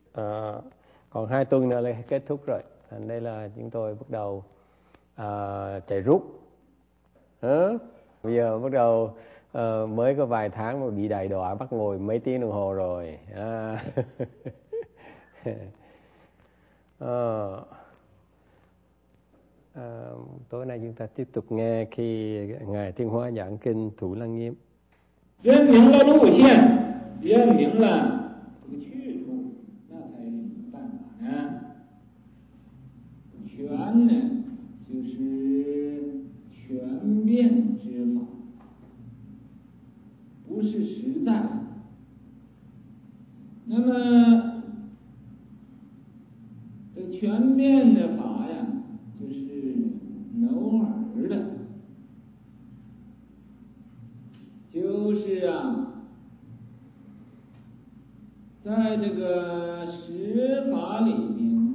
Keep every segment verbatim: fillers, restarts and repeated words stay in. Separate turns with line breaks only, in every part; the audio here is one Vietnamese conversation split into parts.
À, còn hai tuần nữa là kết thúc rồi. Thành đây là chúng tôi bắt đầu à, chạy rút. À, bây giờ bắt đầu à, mới có vài tháng mà bị đầy đọa bắt ngồi mấy tiếng đồng hồ rồi. À. à, à, tối nay chúng ta tiếp tục nghe khi Ngài Thiên Hóa giảng kinh Thủ Lăng Nghiêm.
认明了路线，认明了这个去处，那才有办法呢。全呢，就是全变之法，不是实在。那么这全变的法呀，就是偶尔的，就是啊，在这个实法里面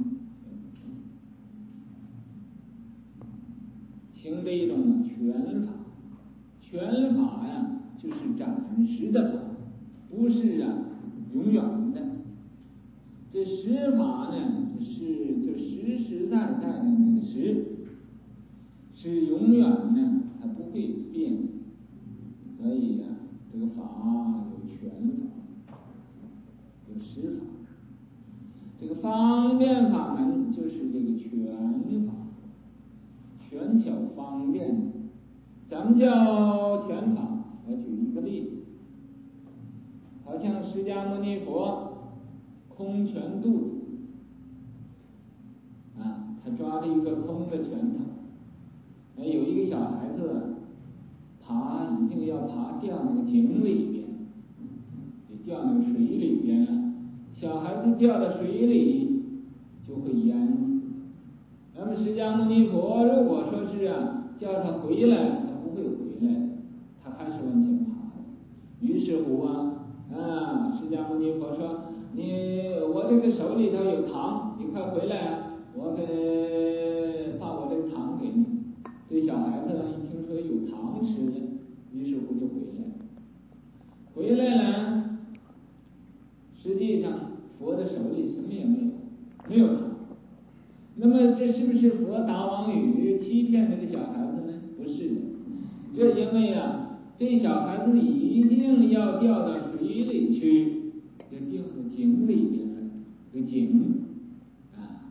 行的一种全法。全法呀，就是暂时的法，不是啊永远的。这实法呢，是就实实在在的那个实，是永远呢，它不会变。所以呀、啊，这个法有全法，有实法。这个方便法门就是这个全法，全巧方便。咱们叫全法，我举一个例子，好像释迦牟尼佛空拳肚子啊，他抓着一个空的拳头，哎，有一个小孩子爬，一定要爬掉那个井里边，就掉那个水里边了。小孩子掉到水里就会淹死。那么释迦牟尼佛如果说是啊，叫他回来，他不会回来，他还是往前爬。于是乎啊，啊，释迦牟尼佛说：“你我这个手里头有糖，你快回来啊！我给把我这个糖给你。”这小孩子一听说有糖吃了，于是乎就回来。回来了，实际上佛的手里什么也没有，没有糖。那么这是不是佛打妄语欺骗这个小孩子呢？不是的，这因为啊，这小孩子一定要掉到水里去，就掉到井里边了。这个井啊，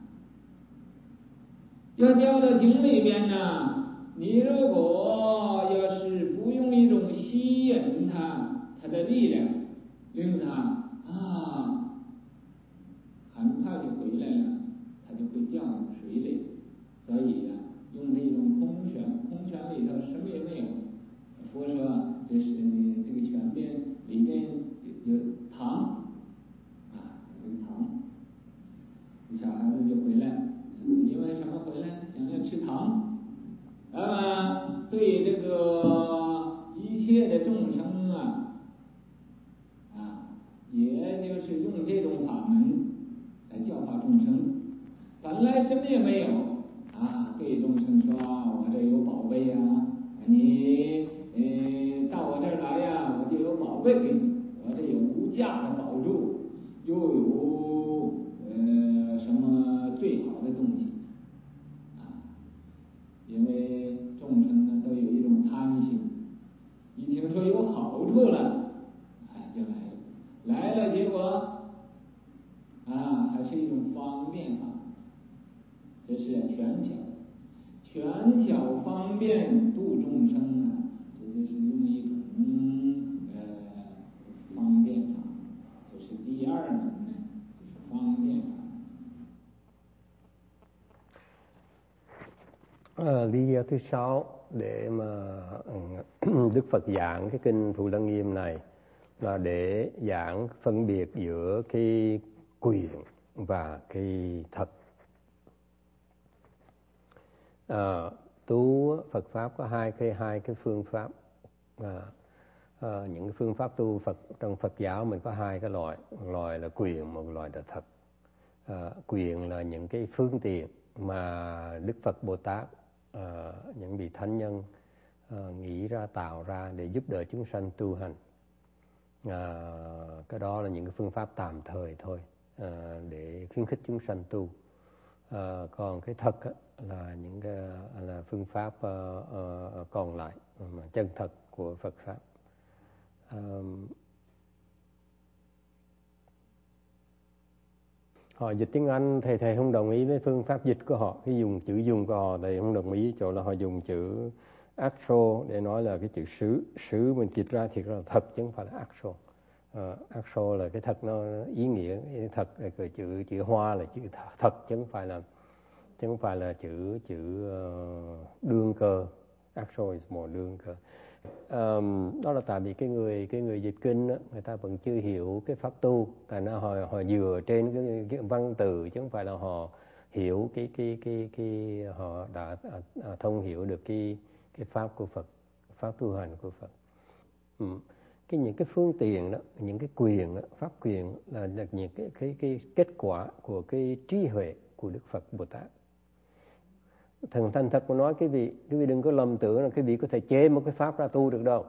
要掉到井里边呢，你如果要是不用一种吸引它，它的力量，令它啊，很快就回来了。它就会掉到水里，所以呀、啊，用这种空拳，空拳里头什么也没有。佛说这是这个拳边里边有糖啊，有糖。小孩子就回来，因为什么回来？想要吃糖。那么对这个一切的众生啊，啊，也就是用这种法门来教化众生。本来什么也没有啊，对众生说：“我这有宝贝呀、啊，你呃到我这儿来呀、啊，我就有宝贝给你，我这有无价的宝珠，又有呃什么最好的东西啊？因为众生呢都有一种贪心，一听说有好处了，哎就来了，来了结果啊还是一种方便法。”这是全巧，全巧方便度众生啊，这就是用一种呃方便法，这是第二门呢，就是方便法。
À, lý do thứ sáu để mà Đức Phật giảng cái kinh Thủ Lăng Nghiêm này là để giảng phân biệt giữa cái quyền và cái thật. À, tu Phật pháp có hai cái hai cái phương pháp. À, à, những cái phương pháp tu Phật trong Phật giáo mình có hai cái loại, một loại là quyền, một loại là thật. À, quyền là những cái phương tiện mà Đức Phật Bồ Tát, à, những vị thánh nhân à, nghĩ ra, tạo ra để giúp đỡ chúng sanh tu hành. À, cái đó là những cái phương pháp tạm thời thôi. à, để khuyến khích chúng sanh tu. À, còn cái thật á, là những cái là phương pháp uh, uh, còn lại mà chân thật của Phật pháp. Um, họ dịch tiếng Anh, thầy thầy không đồng ý với phương pháp dịch của họ, cái dùng chữ dùng của họ thầy không đồng ý, chỗ là họ dùng chữ actual để nói là cái chữ xứ xứ mình dịch ra thì là thật chứ không phải là actual. Uh, actual là cái thật nó ý nghĩa, cái thật cái chữ chữ hoa là chữ thật chứ không phải là chứ không phải là chữ chữ uh, đương cơ. Actual is more đương cơ. Um, đó là tại vì cái người cái người dịch kinh đó, người ta vẫn chưa hiểu cái pháp tu, tại nó họ họ dựa trên cái, cái văn từ chứ không phải là họ hiểu cái cái cái cái họ đã à, à, thông hiểu được cái cái pháp của Phật, pháp tu hành của Phật. Ừ. Cái những cái phương tiện đó, những cái quyền đó, pháp quyền là, là những cái cái cái kết quả của cái trí huệ của Đức Phật Bồ Tát. Thần thành thật mà nói, cái vị cái vị đừng có lầm tưởng là cái vị có thể chế một cái pháp ra tu được đâu.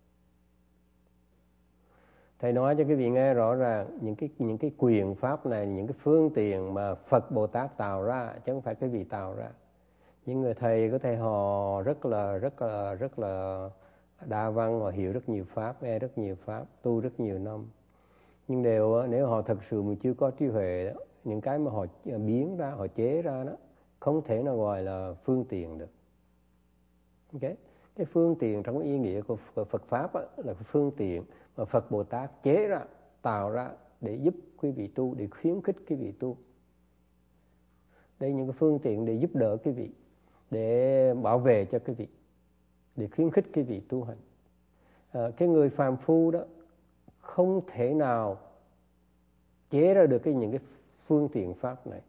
Thầy nói cho cái vị nghe rõ ràng, những cái những cái quyền pháp này, những cái phương tiện mà Phật Bồ Tát tạo ra chứ không phải cái vị tạo ra. Những người thầy có thể họ rất là rất là rất là đa văn, họ hiểu rất nhiều pháp, nghe rất nhiều pháp, tu rất nhiều năm. Nhưng đều nếu họ thật sự mà chưa có trí huệ đó, những cái mà họ biến ra, họ chế ra đó không thể nào gọi là phương tiện được. Okay? Cái phương tiện trong ý nghĩa của Phật pháp á, là cái phương tiện mà Phật Bồ Tát chế ra, tạo ra để giúp quý vị tu, để khuyến khích quý vị tu. Đây những cái phương tiện để giúp đỡ quý vị, để bảo vệ cho quý vị, để khuyến khích quý vị tu hành. À, cái người phàm phu đó không thể nào chế ra được cái những cái phương tiện pháp này.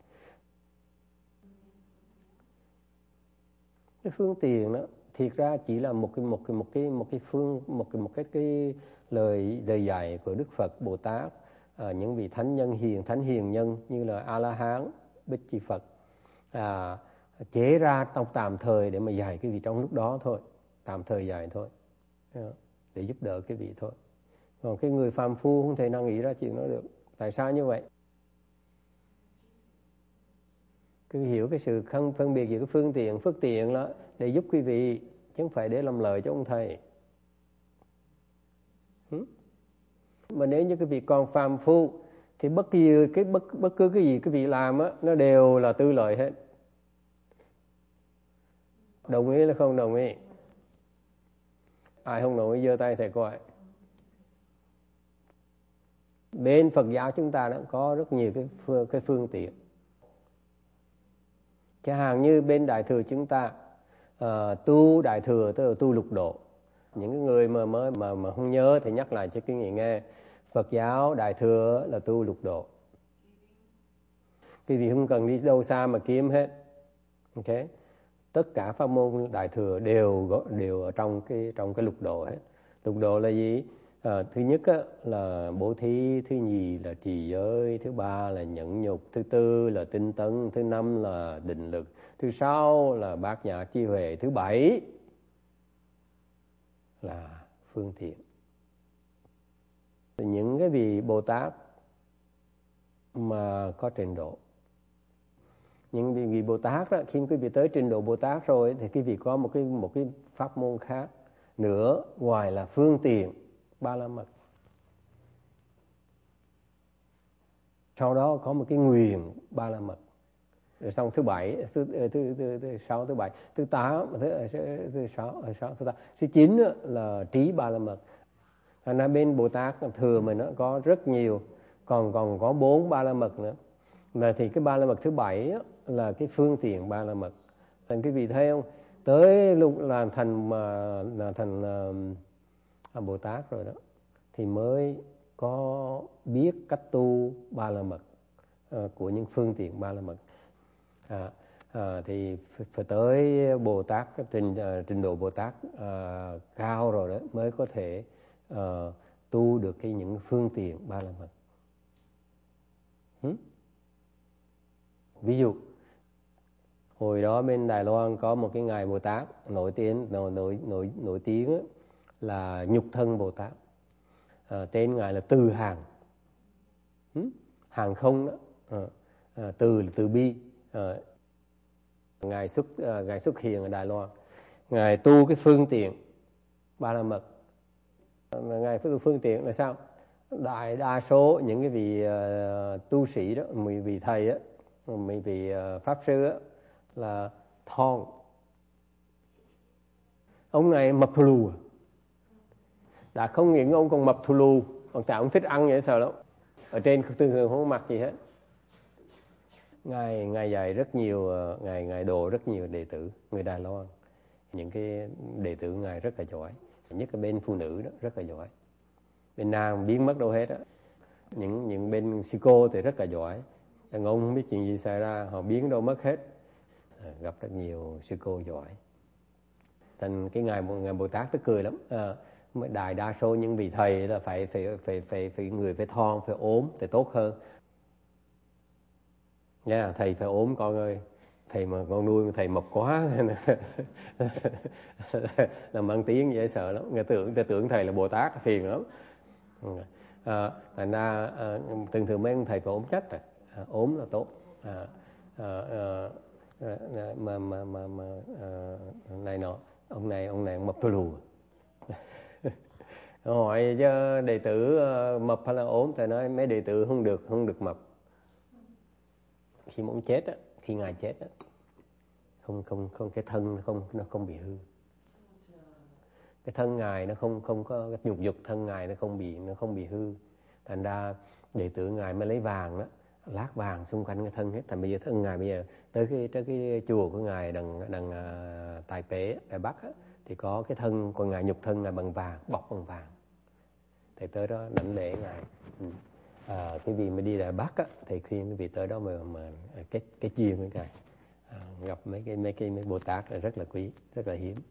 Cái phương tiện đó thiệt ra chỉ là một cái một cái một cái một cái phương một cái một cái cái lời lời dạy của Đức Phật Bồ Tát, à, những vị thánh nhân hiền thánh hiền nhân như là A La Hán, Bích Chi Phật à, chế ra trong tạm thời để mà dạy cái vị trong lúc đó thôi, tạm thời dạy thôi, để giúp đỡ cái vị thôi. Còn cái người phàm phu không thể nào nghĩ ra chuyện đó được. Tại sao như vậy? Cứ hiểu cái sự không phân biệt giữa cái phương tiện, phước tiện đó để giúp quý vị, chứ không phải để làm lợi cho ông thầy. Ừ? Mà nếu như quý vị còn phàm phu thì bất kỳ cái bất bất cứ cái gì quý vị làm á, nó đều là tư lợi hết. Đồng ý là không đồng ý? Ai không đồng ý giơ tay thầy coi. Bên Phật giáo chúng ta đã có rất nhiều cái phương, cái phương tiện. Chẳng hạn như bên Đại Thừa chúng ta uh, tu Đại Thừa tức là tu lục độ. Những cái người mà mới mà mà không nhớ thì nhắc lại cho cái người nghe. Phật giáo Đại Thừa là tu lục độ. Quý vị không cần đi đâu xa mà kiếm hết. Okay? Tất cả pháp môn Đại Thừa đều đều ở trong cái trong cái lục độ hết. Lục độ là gì? À, thứ nhất á, là bố thí, thứ nhì là trì giới, thứ ba là nhẫn nhục, thứ tư là tinh tấn, thứ năm là định lực, thứ sáu là bát nhã trí huệ, thứ bảy là phương tiện. Những cái vị Bồ Tát mà có trình độ, những vị Bồ Tát đó, khi quý vị tới trình độ Bồ Tát rồi thì quý vị có một cái một cái pháp môn khác nữa ngoài là phương tiện Ba La Mật. Sau đó có một cái nguyền Ba La Mật. Rồi xong thứ bảy, thứ thứ thứ, thứ, thứ sáu, thứ bảy, thứ tám, thứ thứ sáu, thứ sáu, thứ tám, thứ chín là trí Ba La Mật. Thành ra bên Bồ Tát thừa mình nó có rất nhiều, còn còn có bốn Ba La Mật nữa. Mà thì cái Ba La Mật thứ bảy á, là cái phương tiện Ba La Mật. Thành quý vị thấy không? Tới lúc làm thành mà là thành uh, Bồ Tát rồi đó thì mới có biết cách tu Ba La Mật uh, của những phương tiện Ba La Mật. À, à, thì phải tới Bồ Tát trình uh, trình độ Bồ Tát uh, cao rồi đó mới có thể uh, tu được cái những phương tiện Ba La Mật. Hmm? Ví dụ hồi đó bên Đài Loan có một cái ngài Bồ Tát nổi tiếng nổi nổi nổi nổi tiếng là Nhục Thân Bồ Tát, à, tên ngài là Từ Hàng. Hmm? hàng không đó, à, à, từ là từ bi. À, ngài xuất à, ngài xuất hiện ở Đài Loan, ngài tu cái phương tiện Ba La Mật. À, ngài tu phương tiện là sao? Đại đa số những cái vị uh, tu sĩ đó, mấy vị thầy á, mấy vị uh, pháp sư á là thon. Ông này mập thù lù, đã không những ông còn mập thù lù, ông chả ông thích ăn vậy sao lắm. Ở trên thường thường không mặc gì hết. Ngài ngài dạy rất nhiều, ngài ngài độ rất nhiều đệ tử người Đài Loan. Những cái đệ tử ngài rất là giỏi, nhất là bên phụ nữ đó rất là giỏi. Bên nam biến mất đâu hết á. Những những bên sư cô thì rất là giỏi. Đàn ông không biết chuyện gì xảy ra, họ biến đâu mất hết. À, gặp rất nhiều sư cô giỏi. Thành cái ngài ngài Bồ Tát tức cười lắm. À, đại đa số những vị thầy là phải phải phải phải phải người phải thon, phải ốm thì tốt hơn. Nha, yeah, thầy phải ốm con ơi. Thầy mà con nuôi thầy mập quá làm ăn tiếng dễ sợ lắm. Người tưởng người tưởng thầy là Bồ Tát phiền lắm. À, thành ra à, thường thường mấy ông thầy phải ốm chắc rồi. À, ốm là tốt. À, à, à, à, mà mà mà mà à, này nọ, ông này ông này ông mập thù lù. Hỏi cho đệ tử uh, mập hay là ốm, thầy nói mấy đệ tử không được không được mập. Khi mà ông chết á, khi ngài chết á, không không không cái thân nó không nó không bị hư. Cái thân ngài nó không không có cái nhục dục thân ngài nó không bị nó không bị hư. Thành ra đệ tử ngài mới lấy vàng đó, lát vàng xung quanh cái thân hết. Thành bây giờ thân ngài bây giờ tới cái tới cái chùa của ngài đằng đằng uh, Tài Pế Đài Bắc á, thì có cái thân của ngài, nhục thân ngài bằng vàng, bọc bằng vàng. Thầy tới đó đảnh lễ ngài. Ừ. À, cái vị mà đi Đài Bắc á, thầy khuyên cái vị tới đó mà mà cái cái duyên với ngài. À, gặp mấy cái mấy cái mấy Bồ Tát là rất là quý, rất là hiếm.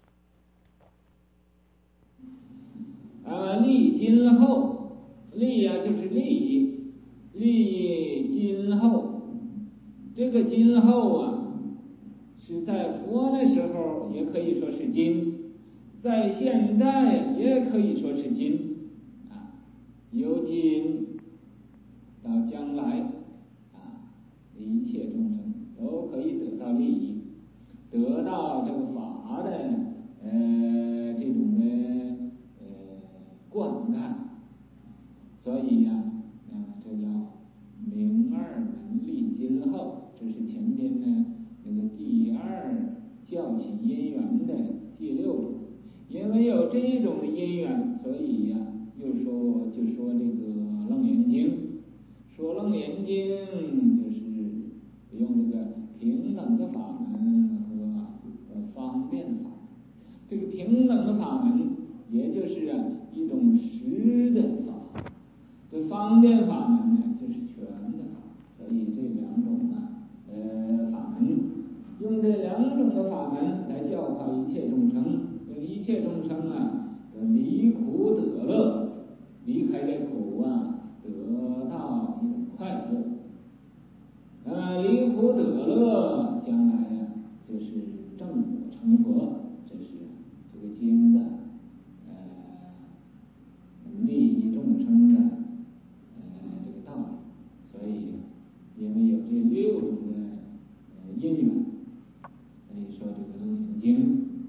À,利今后，利啊就是利益，利益今后。这个今后啊，是在佛的时候也可以说是今，在现在也可以说是今啊，由今到将来啊，一切众生都可以得到利益，得到这个法的呃这种的呃观看，所以呀、啊，啊这叫明二门立今后，这是前边呢那个第二教起因缘的第六种。因为有这一种的因缘，所以呀、啊，又说就说这个《楞严经》，说《楞严经》就是用这个平等的法门和呃方便的法门。这个平等的法门，也就是啊一种实的法；这方便法门呢，就是全的法。所以这两种啊，呃法门，用这两种的法门来教化一切众生。一切众生啊，离苦得乐，离开这苦啊，得到一种快乐。呃，离苦得乐，将来呀、啊，就是正果成佛，这是这个经的呃利益众生的呃这个道理。所以，因为有这六种的呃因缘，所以说这个《楞严经》。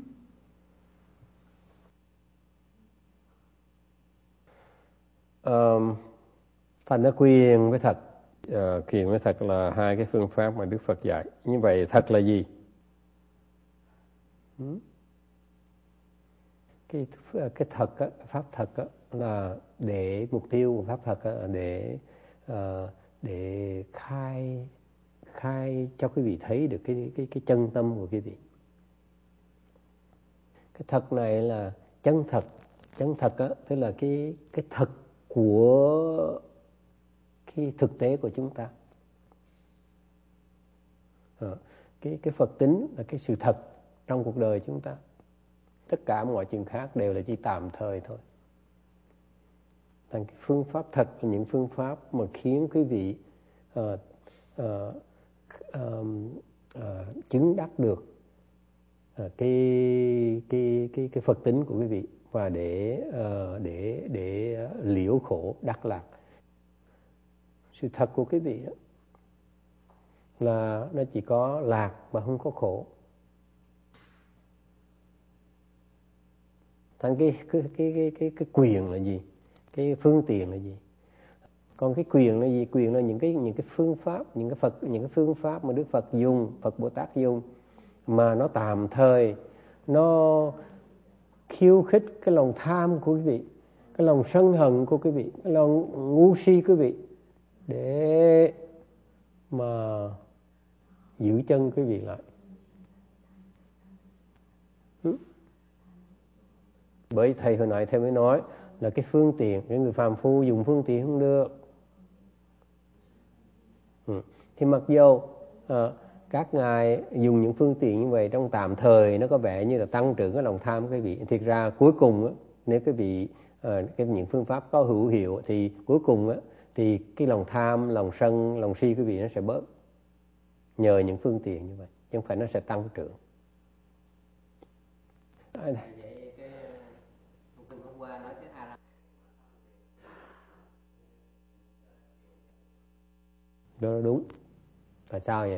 Um, thành ra quyền với thật, uh, quyền với thật là hai cái phương pháp mà Đức Phật dạy. Như vậy thật là gì? Hmm? Cái cái thật á, pháp thật á, là để mục tiêu của pháp thật á, là để uh, để khai khai cho quý vị thấy được cái cái cái chân tâm của quý vị. Cái thật này là chân thật, chân thật á, tức là cái cái thật của cái thực tế của chúng ta. À, cái cái Phật tính là cái sự thật trong cuộc đời chúng ta. Tất cả mọi chuyện khác đều là chỉ tạm thời thôi. Thành cái phương pháp thật là những phương pháp mà khiến quý vị uh, uh, um, uh, chứng đắc được uh, cái cái cái cái Phật tính của quý vị, và để uh, để để liễu khổ đắc lạc. sự thật của quý vị đó là nó chỉ có lạc mà không có khổ. Thành cái cái cái cái cái cái quyền là gì? Cái phương tiện là gì? Còn cái quyền là gì? Quyền là những cái những cái phương pháp, những cái Phật những cái phương pháp mà Đức Phật dùng, Phật Bồ Tát dùng mà nó tạm thời, nó khiêu khích cái lòng tham của quý vị, cái lòng sân hận của quý vị, cái lòng ngu si quý vị, để mà giữ chân quý vị lại. Ừ. Bởi thầy hồi nãy thầy mới nói là cái phương tiện, cái người phàm phu dùng phương tiện không được. Ừ. Thì mặc dù à, các ngài dùng những phương tiện như vậy trong tạm thời nó có vẻ như là tăng trưởng cái lòng tham của quý vị, thiệt ra cuối cùng á, nếu quý vị à, cái những phương pháp có hữu hiệu thì cuối cùng á, thì cái lòng tham, lòng sân, lòng si quý vị nó sẽ bớt nhờ những phương tiện như vậy, chứ không phải nó sẽ tăng trưởng. À, đó là đúng. Tại sao vậy?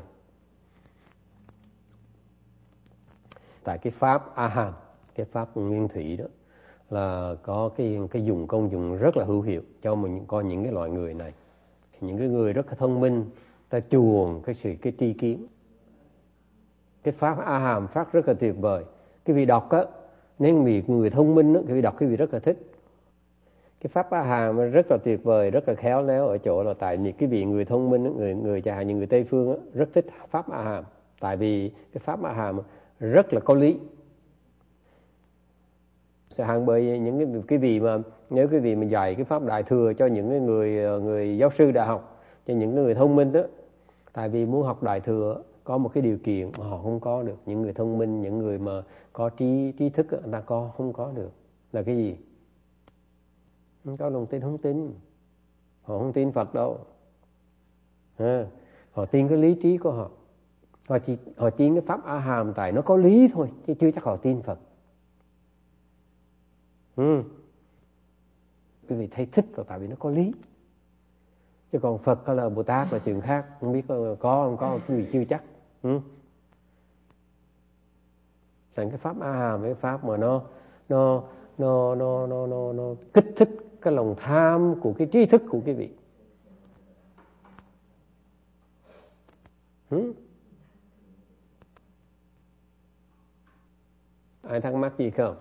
Tại cái pháp A Hàm, cái pháp nguyên thủy đó là có cái cái dùng công dụng rất là hữu hiệu cho mình coi những cái loại người này. Những cái người rất là thông minh, ta chuồn cái sự cái tri kiến. Cái pháp A Hàm pháp rất là tuyệt vời. Cái vị đọc á, nếu vì người thông minh á, cái vị đọc cái vị rất là thích. Cái pháp A Hàm rất là tuyệt vời, rất là khéo léo ở chỗ là tại vì cái vị người thông minh, người người chả những người Tây phương á, rất thích pháp A Hàm, tại vì cái pháp A Hàm rất là có lý. Sẽ hàng bởi những cái cái vị mà nếu cái vị mà dạy cái pháp Đại Thừa cho những cái người người giáo sư đại học, cho những người thông minh đó, tại vì muốn học Đại Thừa có một cái điều kiện mà họ không có được. Những người thông minh, những người mà có trí trí thức người ta có không có được là cái gì? Không có lòng tin, không tin. Họ không tin Phật đâu. À, họ tin cái lý trí của họ. Họ chỉ họ tin cái pháp A Hàm tại nó có lý thôi, chứ chưa chắc họ tin Phật. Ừ. Quý vị thấy thích là tại vì nó có lý. Chứ còn Phật hay là Bồ Tát là chuyện khác, không biết có không có quý vị chưa chắc. Ừ. Thành cái pháp A Hàm, cái pháp mà nó nó nó nó nó nó, nó kích thích cái lòng tham của cái trí thức của quý vị. Ừ. Ai thắc mắc gì không?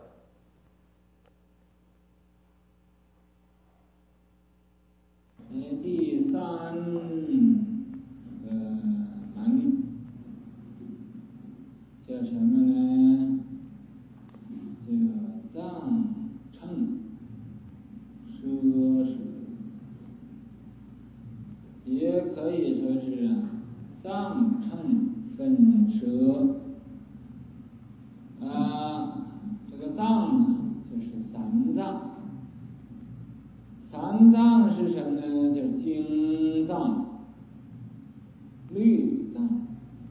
第三呃男女叫什么呢？叫藏称奢侈，也可以说是藏称分奢。啊，这个藏呢，就是三藏。三藏是什么呢？就是经藏、律藏、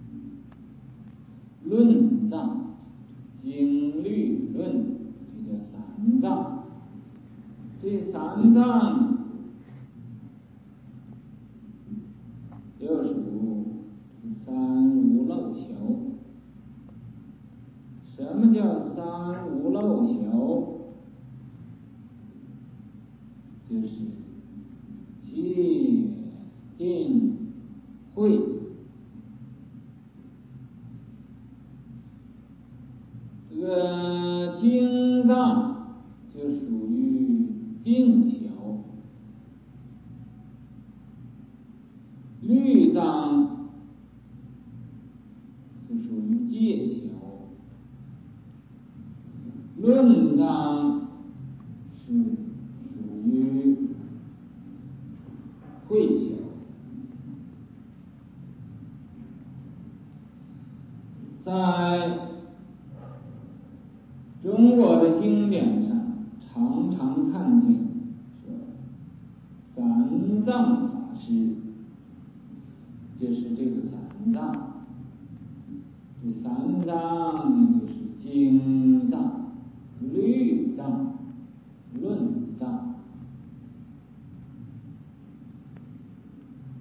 论藏，经律论，这叫三藏。这三藏又属三无漏朽。什么叫三无漏朽？就是戒、定、慧。这个经藏就属于定朽，律藏就属于戒朽，论藏是属于慧朽。在中国的经典上常常看见说三藏法师，就是这个三藏。这三藏就是经藏、律藏、论藏。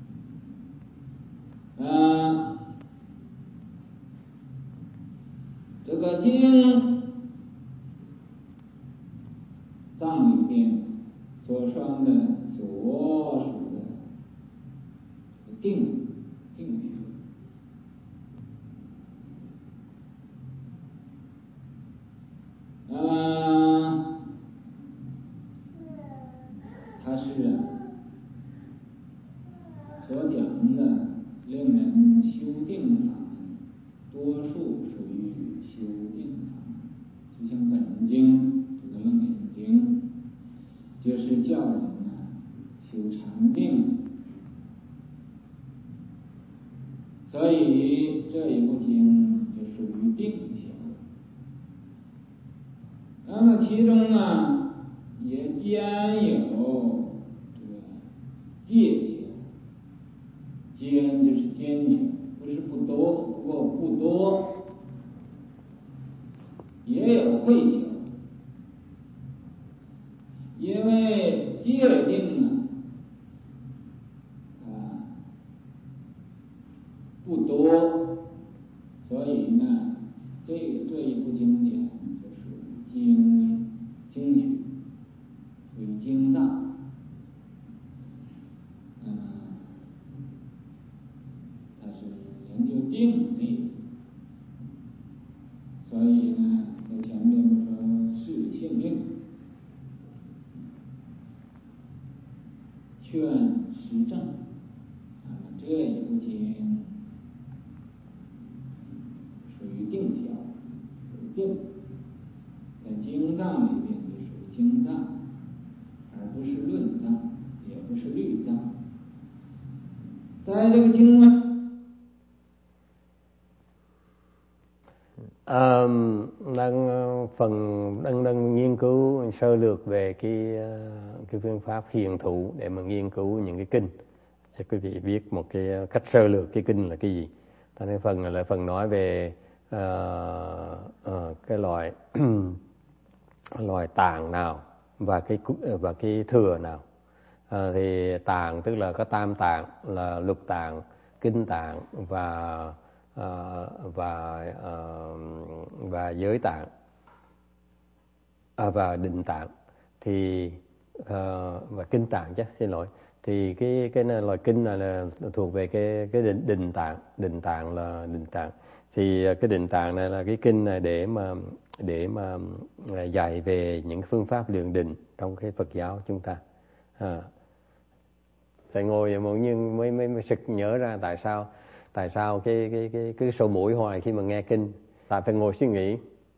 个经藏里边所说的所属的定定学，那么它是所讲的令人修定的法门，多数属于修定法门。就像本经这个楞严经，就是叫人呢修禅定，所以这一部经就属于定修。那么其中呢，也兼有这个戒修，兼就是兼修，不是不多，不过不多，也有会修。因为戒定呢，啊不多，所以呢，这这一部经典就属于经经学，属于经藏。嗯，它是研究定力，所以呢，在前面不说是性命，劝实证，啊，这一部经属于定教，属于定，在经藏里边就属于经藏，而不是论藏，也不是律藏。在这个经呢，
À, đang phần đang đang nghiên cứu sơ lược về cái cái phương pháp hiền thụ để mà nghiên cứu những cái kinh. Cho quý vị biết một cái cách sơ lược cái kinh là cái gì. Cho nên phần là phần nói về uh, uh, cái loại loại tạng nào và cái và cái thừa nào. Uh, thì tạng tức là có tam tạng là lục tạng, kinh tạng và Uh, và uh, và giới tạng à, và định tạng thì uh, và kinh tạng chứ xin lỗi thì cái cái này, loại kinh này là thuộc về cái cái định định tạng định tạng là định tạng thì cái định tạng này là cái kinh này để mà để mà dạy về những phương pháp luyện định trong cái Phật giáo chúng ta. À, phải ngồi một nhưng mới mới mới sực nhớ ra tại sao tại sao cái cái cái cứ sổ mũi hoài khi mà nghe kinh, tại phải ngồi suy nghĩ,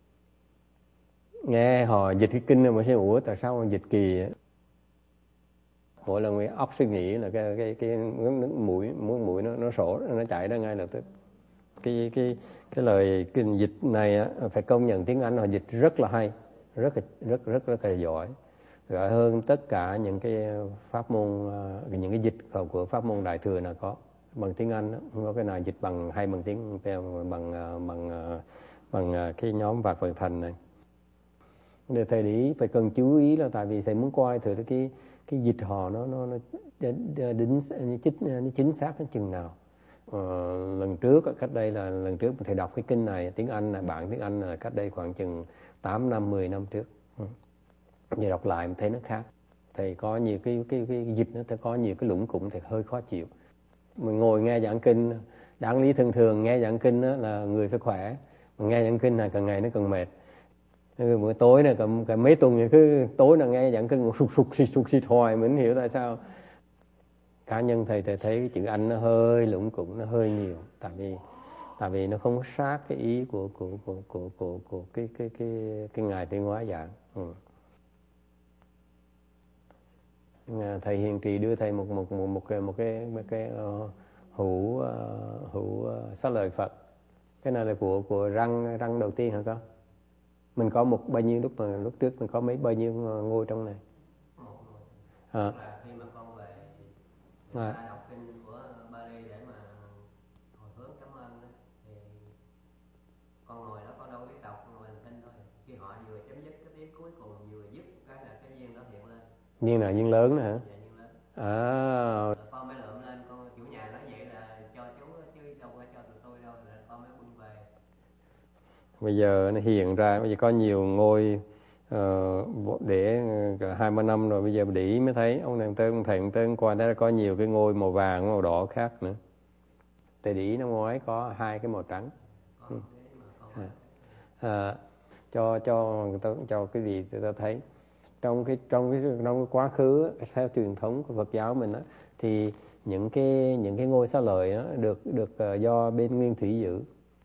nghe họ dịch cái kinh mà suy ủa tại sao dịch kỳ, mỗi lần người óc suy nghĩ là cái cái cái mũi mũi mũi nó nó sổ nó chạy ra ngay lập tức. Cái cái cái lời kinh dịch này á, phải công nhận tiếng Anh họ dịch rất là hay, rất là rất rất rất là giỏi, giỏi hơn tất cả những cái pháp môn những cái dịch của pháp môn Đại thừa nào có. Bằng tiếng Anh đó, không có cái nào dịch bằng hay bằng tiếng bằng bằng bằng, bằng cái nhóm Vạc Vận Thành này. Để thầy để ý phải cần chú ý là tại vì thầy muốn coi thử cái cái dịch họ nó nó nó đính chính nó chính xác đến chừng nào. Ờ, lần trước cách đây là lần trước thầy đọc cái kinh này tiếng Anh này, bản tiếng Anh là cách đây khoảng chừng tám năm mười năm trước. Giờ đọc lại mình thấy nó khác. Thầy có nhiều cái cái cái, cái dịch nó thầy có nhiều cái lũng củng thầy hơi khó chịu. Mình ngồi nghe giảng kinh, đáng lý thường thường nghe giảng kinh đó là người phải khỏe, mà nghe giảng kinh này càng ngày nó càng mệt. Bữa tối này cả, cả mấy tuần cứ tối là nghe giảng kinh sụt sụt xịt sụt xịt hoài, mình hiểu tại sao. Cá nhân thầy thầy thấy cái chữ Anh nó hơi lũng củng, nó hơi nhiều, tại vì tại vì nó không sát cái ý của của của của của, của cái cái cái cái ngài Tuyên Hóa giảng. Ừ. Thầy Hiền Trì đưa thầy một một một một cái một cái một cái uh, hũ uh, hũ uh, xá lợi Phật. Cái này là của của răng răng đầu tiên hả con? Mình có một bao nhiêu lúc mà lúc trước mình có mấy bao nhiêu ngôi trong này? À.
Khi mà con về
à.
đọc kinh của Bali để mà hồi hướng cảm ơn thì con ngồi đó con đâu biết đọc, ngồi hành thinh thôi. Khi họ vừa chấm dứt cái tiếng cuối cùng vừa dứt cái là cái viên đó hiện lên.
Viên nào viên lớn nữa hả?
Dạ, viên lớn.
À.
Con mới lượm lên, con chủ nhà nói vậy là cho chú chứ đâu phải cho tụi tôi đâu, là con mới bưng về.
Bây giờ nó hiện ra, bây giờ có nhiều ngôi uh, để cả hai ba năm rồi, bây giờ để ý mới thấy ông này tới ông thầy ông tới qua đó có nhiều cái ngôi màu vàng màu đỏ khác nữa. Tại để ý năm ngoái có hai cái màu trắng. Ừ. À, à, cho cho người ta, cho cái gì người ta thấy trong cái trong cái trong cái quá khứ theo truyền thống của Phật giáo mình á, thì những cái những cái ngôi xá lợi đó được được uh, do bên Nguyên Thủy giữ.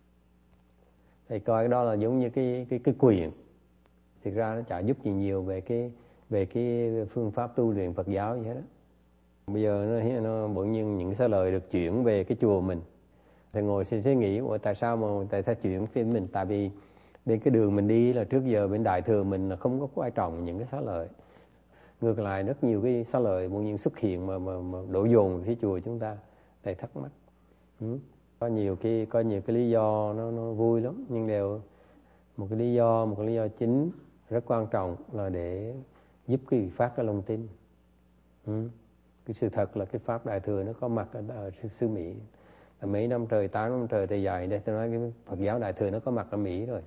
Thì coi cái đó là giống như cái cái cái quyền. Thực ra nó chả giúp gì nhiều về cái về cái phương pháp tu luyện Phật giáo vậy đó. Bây giờ nó nó bỗng nhiên những cái xá lợi được chuyển về cái chùa mình. Thì ngồi suy suy nghĩ tại sao mà tại sao chuyển về mình? Tại vì bên cái đường mình đi là trước giờ bên đại thừa mình là không có quan trọng những cái xá lợi. Ngược lại rất nhiều cái xá lợi bỗng nhiên xuất hiện mà mà, mà đổ dồn phía chùa chúng ta. Thầy thắc mắc. Ừ. Có nhiều cái có nhiều cái lý do nó nó vui lắm, nhưng đều một cái lý do một cái lý do chính rất quan trọng là để giúp cái vị phát cái lòng tin. Ừ. Cái sự thật là cái pháp đại thừa nó có mặt ở, ở xứ Mỹ. Là mấy năm trời, tám năm trời thì dài đây tôi nói cái Phật giáo đại thừa nó có mặt ở Mỹ rồi,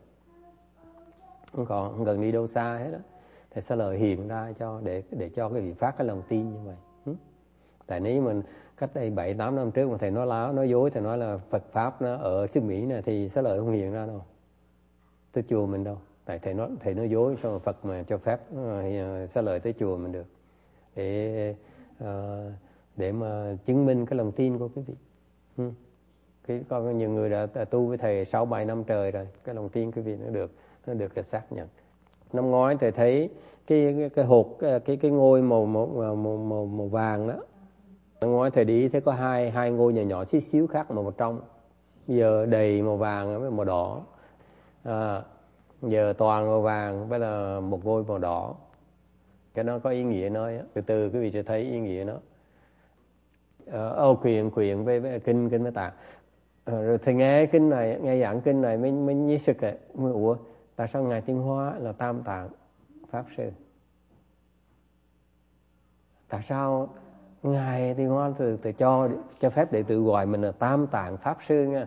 không còn không cần đi đâu xa hết đó. Thì xá lợi hiện ra cho để để cho cái vị phát cái lòng tin như vậy. Ừ. Tại nếu mình cách đây bảy tám năm trước mà thầy nói láo nói dối, thầy nói là Phật pháp nó ở xứ Mỹ này thì xá lợi không hiện ra đâu, tới chùa mình đâu. Tại thầy nói thầy nói dối sao mà Phật mà cho phép xá lợi tới chùa mình được, để uh, để mà chứng minh cái lòng tin của quý vị. Ừ. Cái có nhiều người đã, đã tu với thầy sáu bảy năm trời rồi, cái lòng tin quý vị nó được nó được cái xác nhận. Năm ngoái thầy thấy cái cái, cái hột cái cái ngôi màu màu màu màu, màu vàng đó. Năm ngoái thầy đi thấy có hai hai ngôi nhỏ nhỏ xíu xíu khác màu trong. Giờ đầy màu vàng với màu đỏ. À, giờ toàn màu vàng với là một ngôi màu đỏ. Cái nó có ý nghĩa nói á. Từ từ quý vị sẽ thấy ý nghĩa nó. Ô quyền quyền với, với kinh kinh với tạng. À, rồi thầy nghe kinh này, nghe giảng kinh này mới mới nhớ sực ấy. Mới ủa tại sao ngài Tiến Hóa là Tam Tạng Pháp Sư? Tại sao ngài Tiến Hóa từ từ cho cho phép đệ tử gọi mình là Tam Tạng Pháp Sư nha?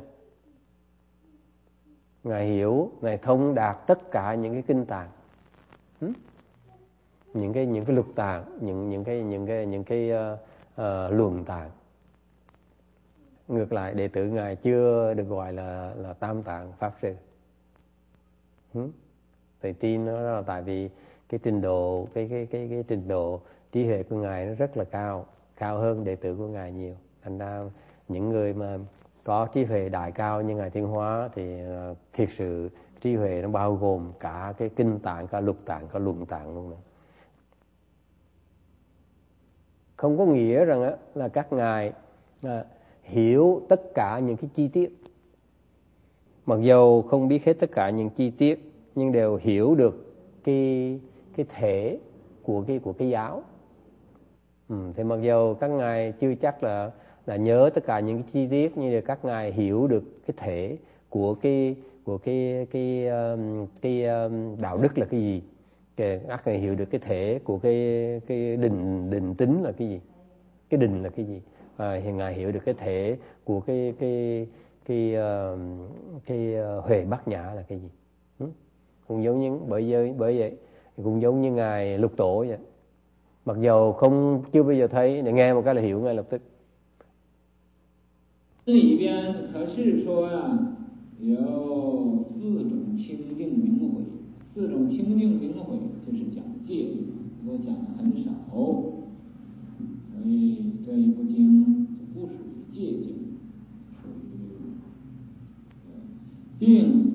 Ngài hiểu, ngài thông đạt tất cả những cái kinh tạng, hmm? những cái những cái lục tạng, những những cái những cái những cái uh, uh, luận tạng. Ngược lại đệ tử ngài chưa được gọi là là Tam Tạng Pháp Sư. Hmm? Thầy tin nó là tại vì cái trình độ cái cái cái cái trình độ trí huệ của ngài nó rất là cao, cao hơn đệ tử của ngài nhiều. Thành ra những người mà có trí huệ đại cao như ngài Tiến Hóa thì uh, thiệt sự trí huệ nó bao gồm cả cái kinh tạng, cả lục tạng, cả luận tạng luôn này. Không có nghĩa rằng uh, là các ngài uh, hiểu tất cả những cái chi tiết. Mặc dầu không biết hết tất cả những chi tiết, nhưng đều hiểu được cái cái thể của cái của cái giáo. Ừ, thì mặc dầu các ngài chưa chắc là là nhớ tất cả những cái chi tiết, nhưng các ngài hiểu được cái thể của cái của cái cái cái, cái đạo đức là cái gì. Các ngài hiểu được cái thể của cái cái định định tính là cái gì, cái định là cái gì. Và hiện ngài hiểu được cái thể của cái cái cái cái, cái huệ bát nhã là cái gì. Ừ? Cũng giống như bởi vậy bởi vậy cũng giống như ngài Lục Tổ vậy. Mặc dầu không chưa bao giờ thấy, để nghe một cái là hiểu ngay lập tức.
里边可是说呀，有四种清净明慧，四种清净明慧就是讲戒律，我讲的很少，所以这一部经就不属于戒经，属于定。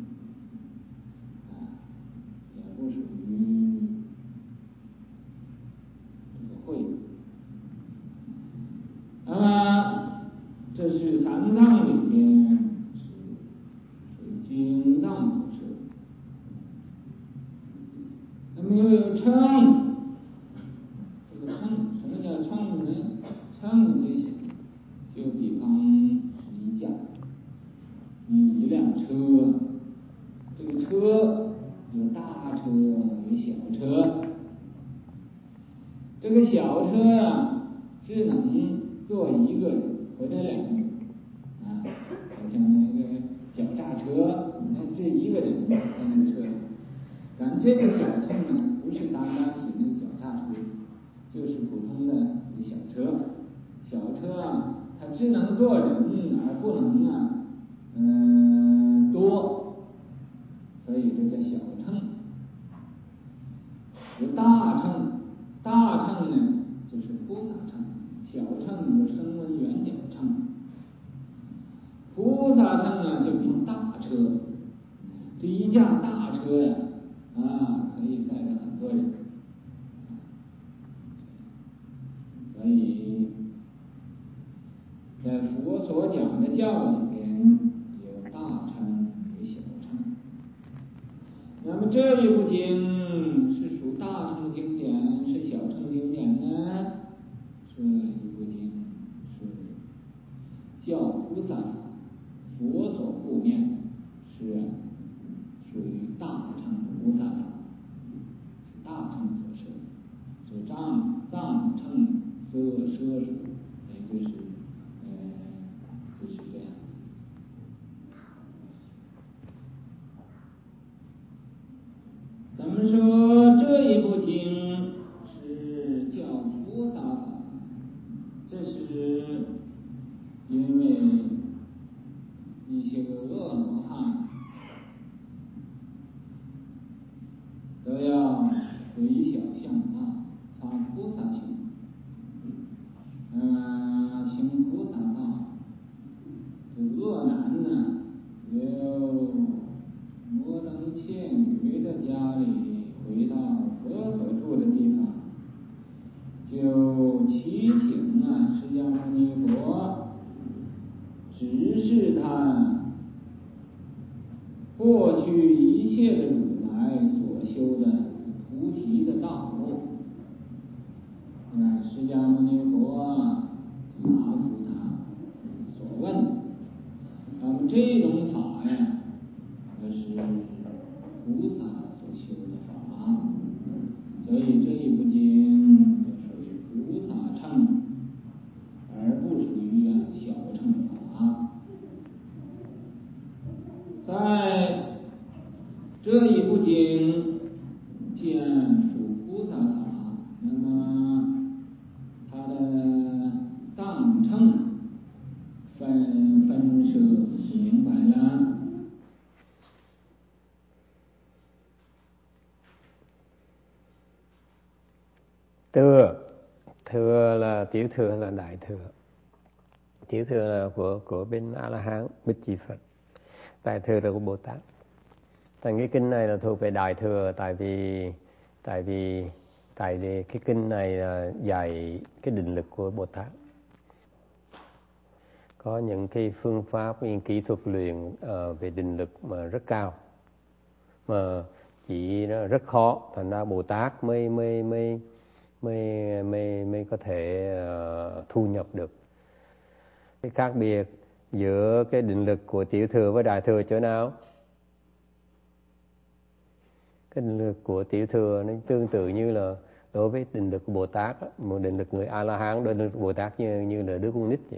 这是三藏里面是经藏祖师，那么又有称，这个称什么叫称呢？称这些，就比方是一架，你一辆车，这个车有大车有小车，这个小车呀、啊、只能坐一个人。 或者两个人啊，好像那个脚踏车，那这一个人在那个车里。但这个小乘呢，不是单单是那个脚踏车，就是普通的小车。小车啊，它只能坐人，而不能啊，嗯、呃，多，所以这叫小乘。有大乘，大乘呢就是菩萨乘，小乘有声闻缘觉乘。菩萨乘啊就比大车，这一架大车呀、啊，啊，可以载着很多人。所以在佛所讲的教里边，有大乘有小乘。那么这一部经是属大乘经典，是小乘经典呢？这一部经是教菩萨法，佛所护念，是属于大乘菩萨法，是大乘所设。这藏藏乘奢奢属，也就是呃，就是这样。咱们说这一部经是教菩萨法，这是因为一些个恶罗汉都要回小向大，发菩萨心，嗯，行菩萨道。这恶男呢，有摩登伽女的家里，回到佛所住的地方，就祈请啊释迦牟尼佛指示他过去一切的如来所修的菩提的道路。啊，释迦牟尼佛啊答复他所问。那么这种法呀，这是菩萨所修的法，所以这一部经就属于菩萨乘，而不属于啊小乘法。在这一部经既然属菩萨法，那么它的藏乘分分舍就明白了。
Thừa, thừa là tiểu thừa là đại thừa. Tiểu thừa là của của bên A La Hán, Bích Chi Phật. Đại thừa là của Bồ Tát. Thành cái kinh này là thuộc về đại thừa, tại vì tại vì tại vì cái kinh này là dạy cái định lực của Bồ Tát. Có những cái phương pháp, những kỹ thuật luyện uh, về định lực mà rất cao, mà chỉ rất khó, thành ra Bồ Tát mới mới mới mới mới mới có thể uh, thu nhập được. Cái khác biệt giữa cái định lực của tiểu thừa với đại thừa chỗ nào? Cái định lực của tiểu thừa nó tương tự như là đối với định lực của Bồ Tát, một định lực người A La Hán đối với Bồ Tát như như là đứa con nít vậy.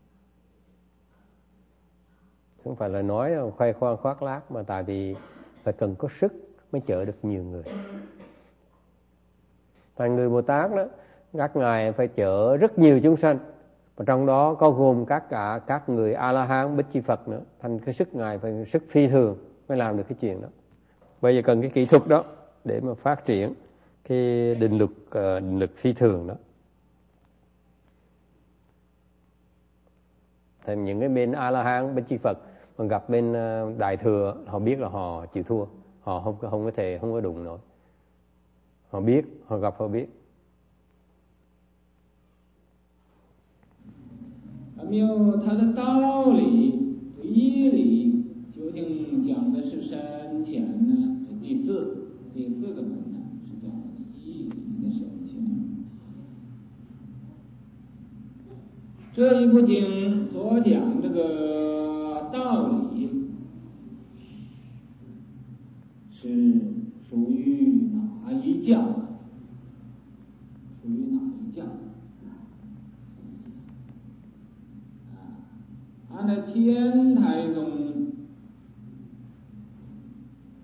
Không phải là nói khoe khoang khoác lác, mà tại vì phải cần có sức mới chở được nhiều người. Thành người Bồ Tát đó, các ngài phải chở rất nhiều chúng sanh, và trong đó có gồm các cả các người A La Hán, Bích Chi Phật nữa. Thành cái sức ngài phải sức phi thường mới làm được cái chuyện đó. Bây giờ cần cái kỹ thuật đó để mà phát triển cái định lực uh, định lực phi thường đó. Thì những cái bên A La Hán, Bích Chi Phật mà gặp bên uh, đại thừa, họ biết là họ chịu thua, họ không không có thể không có đụng nổi. Họ biết, họ gặp họ biết.
还没有它的道理、义理，究竟讲的是深浅呢？是第四第四个门呢，是讲的义理的深浅。这一部经所讲这个道理，是属于哪一教？属于哪一教？按照天台宗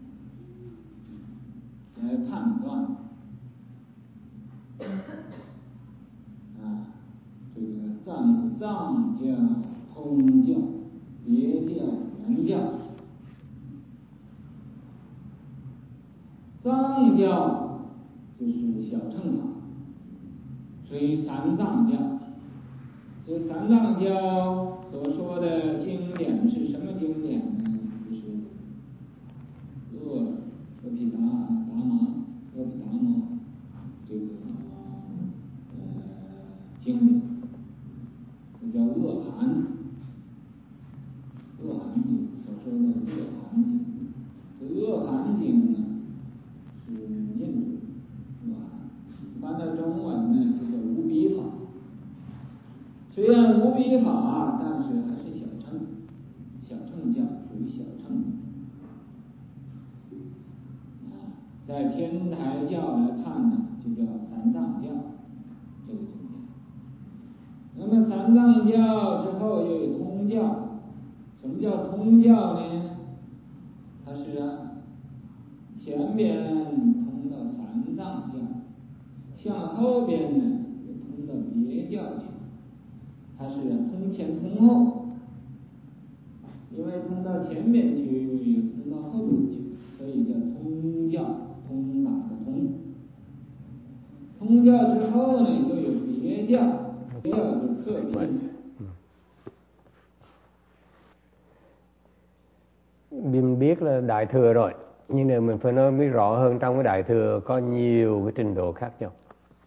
藏有藏教、通教、别教、原教。藏教就是小乘法，属于三藏教。这三藏教所说的经典是什么经典呢？就是阿阿毗达达摩、阿毗达摩这个呃经典，这叫阿含，阿含经所说的阿含经。这阿含经呢是印度阿含，翻到中文呢就叫无比法。虽然无比法，但是还是小乘，小乘教属于小乘。啊，在天台教来看呢，就叫三藏教这个经典。那么三藏教之后又有通教，什么叫通教呢？它是啊，前边通到三藏教，向后边呢又通到别教去。它是通前通后，因为通到前面去，又通到后面去，所以叫通教，通达的通。通教之后呢，又有别教，别教就特别。
Mình biết là Đại Thừa rồi, nhưng mà mình phải nói biết rõ hơn trong cái Đại Thừa có nhiều cái trình độ khác nhau.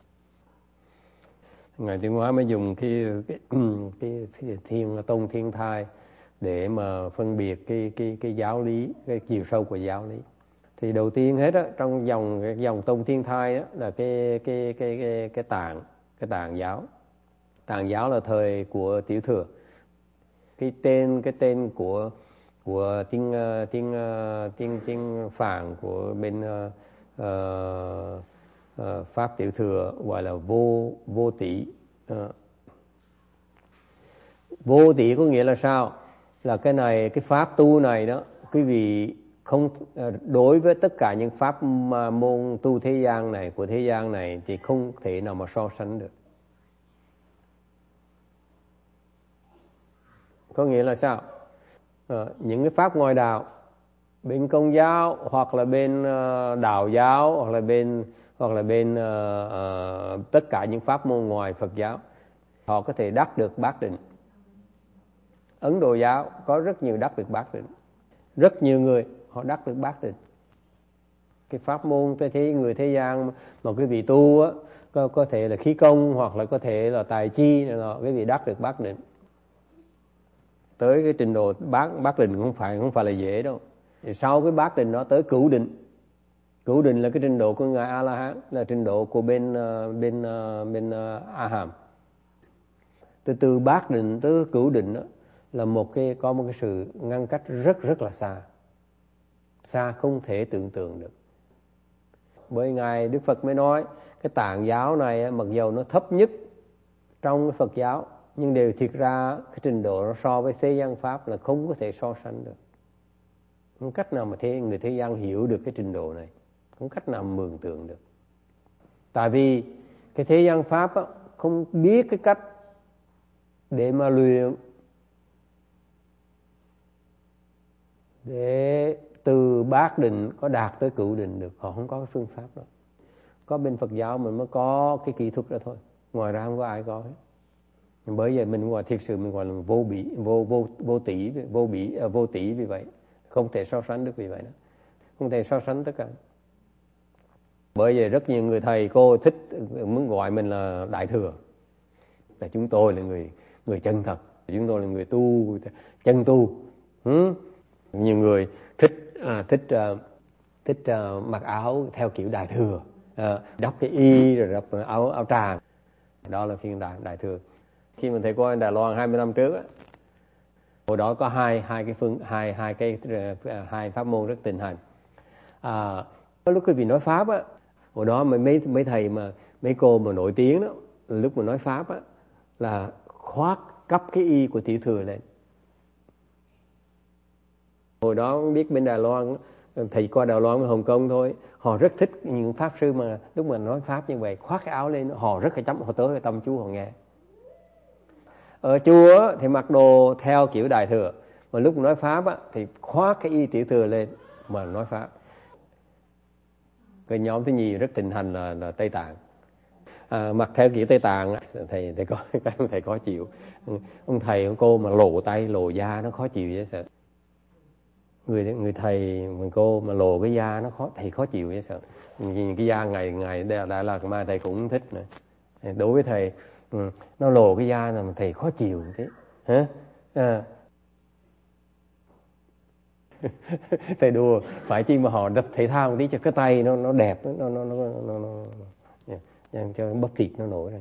Ngài Tiến Hóa mới dùng cái cái, cái, cái thiên tôn thiên thai để mà phân biệt cái cái cái giáo lý, cái chiều sâu của giáo lý. Thì đầu tiên hết á, trong dòng cái dòng tôn thiên thai á, là cái cái cái cái cái tạng cái tạng giáo. Tạng giáo là thời của Tiểu Thừa. Cái tên cái tên của của tiếng tiếng tiếng tiếng Phạn của bên uh, uh, Uh, Pháp Tiểu Thừa gọi là vô vô tỷ. Uh, vô tỷ có nghĩa là sao? Là cái này, cái pháp tu này đó, quý vị không uh, đối với tất cả những pháp môn tu thế gian này của thế gian này thì không thể nào mà so sánh được. Có nghĩa là sao? Uh, những cái pháp ngoài đạo, bên Công giáo hoặc là bên uh, Đạo giáo hoặc là bên hoặc là bên uh, uh, tất cả những pháp môn ngoài Phật giáo, họ có thể đắc được bát định. Ấn Độ giáo có rất nhiều đắc được bát định, rất nhiều người họ đắc được bát định. Cái pháp môn tôi thấy người thế gian mà quý vị tu á, có, có thể là khí công hoặc là có thể là tài chi, là quý vị đắc được bát định. Tới cái trình độ bát bát định không phải không phải là dễ đâu. Thì sau cái bát định đó tới cửu định. Cửu định là cái trình độ của ngài A La Hán, là trình độ của bên bên bên A Hàm. Từ từ bát định tới cửu định đó, là một cái có một cái sự ngăn cách rất rất là xa, xa không thể tưởng tượng được. Bởi ngài Đức Phật mới nói cái tạng giáo này mặc dầu nó thấp nhất trong cái Phật giáo, nhưng đều thiệt ra cái trình độ nó so với thế gian pháp là không có thể so sánh được. Không cách nào mà thế người thế gian hiểu được cái trình độ này, không cách nào mường tượng được. Tại vì cái thế gian pháp á, không biết cái cách để mà luyện, để từ bát định có đạt tới cửu định được. Họ không có cái phương pháp đó. Có bên Phật giáo mình mới có cái kỹ thuật đó thôi, ngoài ra không có ai có hết. Bởi vậy mình gọi thiệt sự mình gọi là vô bỉ, vô vô vô tỷ, vô bỉ, vô tỷ vì vậy, không thể so sánh được vì vậy đó, không thể so sánh tất cả. Bởi vậy rất nhiều người thầy cô thích muốn gọi mình là Đại Thừa, là chúng tôi là người người chân thật, chúng tôi là người tu chân tu. Ừ? Nhiều người thích à, thích à, thích à, mặc áo theo kiểu Đại Thừa, à, đắp cái y rồi đắp áo áo tràng, đó là phiên đại Đại Thừa. Khi mình thầy cô Đài Loan hai mươi năm trước á, hồi đó có hai hai cái phương hai hai cái hai pháp môn rất thịnh hành. À, lúc quý vị nói pháp á, hồi đó mấy mấy thầy mà mấy cô mà nổi tiếng đó, lúc mà nói pháp á là khoác cấp cái y của Tiểu Thừa lên. Hồi đó không biết bên Đài Loan, thầy qua Đài Loan với Hồng Kông thôi, họ rất thích những pháp sư mà lúc mà nói pháp như vậy khoác cái áo lên, họ rất là chấm, họ tới tâm chú họ nghe. Ở chùa thì mặc đồ theo kiểu Đại Thừa, mà lúc nói Pháp á, thì khoác cái y tiểu thừa lên mà nói Pháp. Cái nhóm thứ nhì rất thịnh hành là, là Tây Tạng. À, mặc theo kiểu Tây Tạng thầy thầy có cái thầy khó chịu. Ông thầy ông cô mà lộ tay lộ da nó khó chịu vậy sợ. Người người thầy người cô mà lộ cái da nó khó, thầy khó chịu vậy sợ. Nhìn cái da ngày ngày Đại Lạt Ma thầy cũng thích nữa. Đối với thầy ừ, nó lộ cái da là thầy khó chịu thế. Hả? À. Thầy đùa phải chi mà họ đập thể thao một tí cho cái tay nó nó đẹp, nó nó nó nó, nó, nó, nó cho bắp thịt nó nổi ra.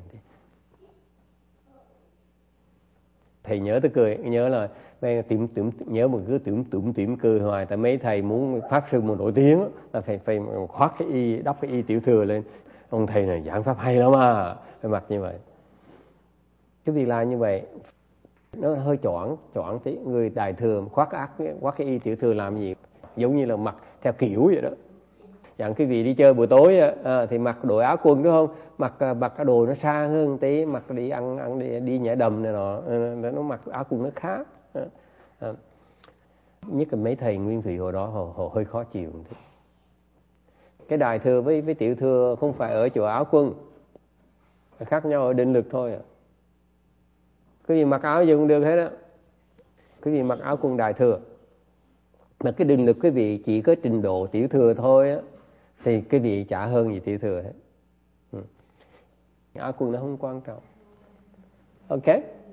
Thầy nhớ tôi cười, nhớ là tìm tìm nhớ một cứ tìm tủm tỉm cười hoài, tại mấy thầy muốn pháp sư một nổi tiếng là phải phải khoác cái y, đắp cái y tiểu thừa lên. Ông thầy này giảng pháp hay lắm à, phải mặc như vậy. Cái việc làm như vậy nó hơi choảng choảng tí. Người Đại Thừa khoác ác khoác cái y tiểu thừa làm gì, giống như là mặc theo kiểu vậy đó. Chẳng cái vị đi chơi buổi tối à, thì mặc đồ áo quần đúng không, mặc mặc cái đồ nó xa hơn tí, mặc đi ăn ăn đi, đi nhảy đầm này nọ, nó mặc áo quần nó khác à. Nhất là mấy thầy Nguyên Thủy hồi đó họ, họ hơi khó chịu. Cái Đại Thừa với với tiểu thừa không phải ở chỗ áo quần, khác nhau ở định lực thôi à. Cái gì mặc áo gì cũng được hết á. Cái gì mặc áo quần Đại Thừa mà cái định lực cái vị chỉ có trình độ tiểu thừa thôi á, thì cái vị chả hơn gì tiểu thừa hết. Ừ. Áo quần nó không quan trọng. Ok.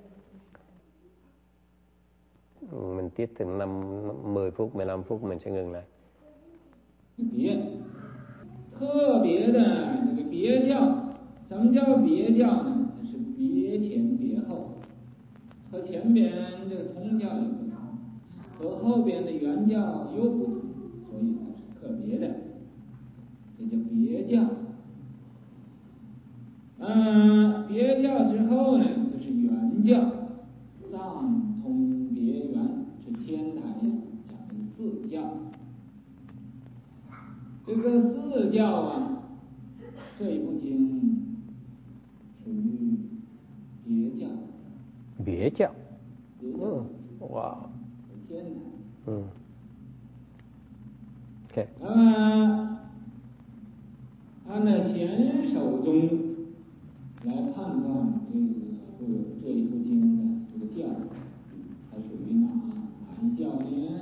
Mình tiếp từ năm mười phút, mười lăm phút mình sẽ ngừng lại.
别特别的这个别教，什么叫别教呢？是别前别后，和前边这个通教有不同，和后边的原教又不同，所以它是特别的，这叫别教。嗯，别教之后呢，就是原教，藏通别圆，是天台讲的四教。这个四教啊，这一部经属于别教。
别教。
别教。
嗯，哇。
天台。
嗯。OK。
那么按照显手中来判断这个这个这一部经的这个教，它属于哪哪一教呢？